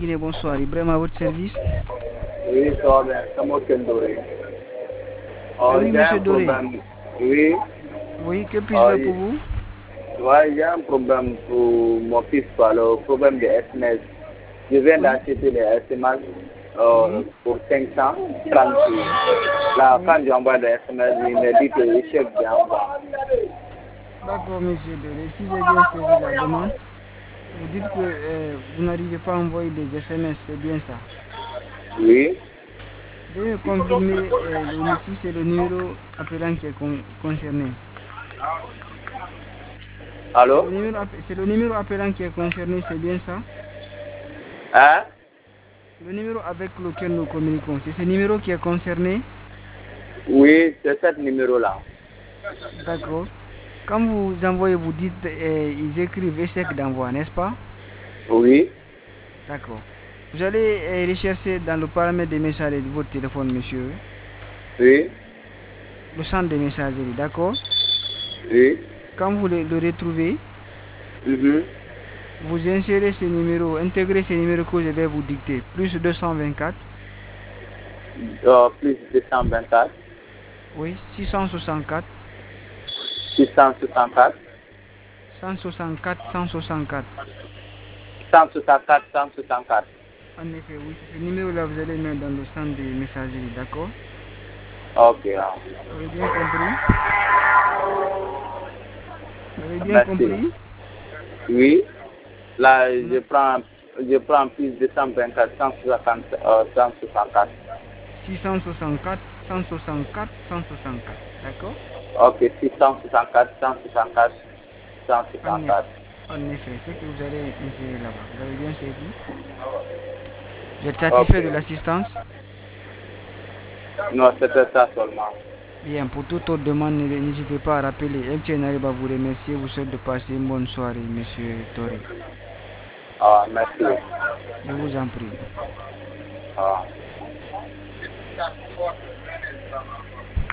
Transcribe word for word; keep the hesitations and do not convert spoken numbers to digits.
Guinée, bonsoir. Ibrahim à votre service. Oui, ça va bien. C'est moi qui ai doré. Ah Oh, oui, il y a un monsieur Doré. problème. Oui. Oui, que puis-je Oh, faire pour il vous? ouais, il y a un problème pour mon fils, quoi, le problème des S M S. Je viens Oui, d'acheter les S M S euh, oui, pour cinq cent trente sous. Là, oui. quand j'envoie des S M S, il me dit que le chef j'envoie. D'accord, monsieur Doré. Si j'ai bien saisi la demande, vous dites que euh, vous n'arrivez pas à envoyer des S M S, c'est bien ça. Oui. Veuillez me confirmer euh, le- si c'est le numéro appelant qui est con- concerné. C'est Allô? le numéro, app- c'est le numéro appelant qui est concerné, c'est bien ça? Hein? Le numéro avec lequel nous communiquons, c'est ce numéro qui est concerné? Oui, c'est ce numéro-là. D'accord. Quand vous envoyez, vous dites, euh, ils écrivent échec d'envoi, n'est-ce pas? Oui. D'accord. Vous allez euh, rechercher dans le paramètre des messageries de votre téléphone, monsieur, Oui. le centre des messageries, d'accord? Oui. Quand vous le, le retrouvez, Mhm. vous insérez ce numéro, intégrez ce numéro que je vais vous dicter, plus deux cent vingt-quatre, Euh, plus deux cent vingt-quatre, oui, six cent soixante-quatre, six cent soixante-quatre, cent soixante-quatre, cent soixante-quatre. cent soixante-quatre, cent soixante-quatre. En effet, oui, c'est ce numéro-là que vous allez mettre dans le centre des messageries, d'accord? Ok, ah. Vous avez bien compris? Vous avez bien Merci. compris? Oui. Là, Vous je n'a- prends, je prends plus de cent vingt-quatre, cent soixante, euh, cent soixante-quatre. six cent soixante-quatre, cent soixante-quatre, cent soixante-quatre, d'accord? Ok, six cent soixante-quatre, cent soixante-quatre, cent En effet, soixante-quatre. en effet, c'est que vous allez insérer là-bas. Vous avez bien saisi? Vous êtes Ok. satisfait de l'assistance? Non, c'était ça seulement. Bien, pour toute autre demande, n'hésitez pas à rappeler. M T N arrive à vous remercier. Vous souhaite de passer une bonne soirée, monsieur Tori. Ah, merci. Je vous en prie. Ah.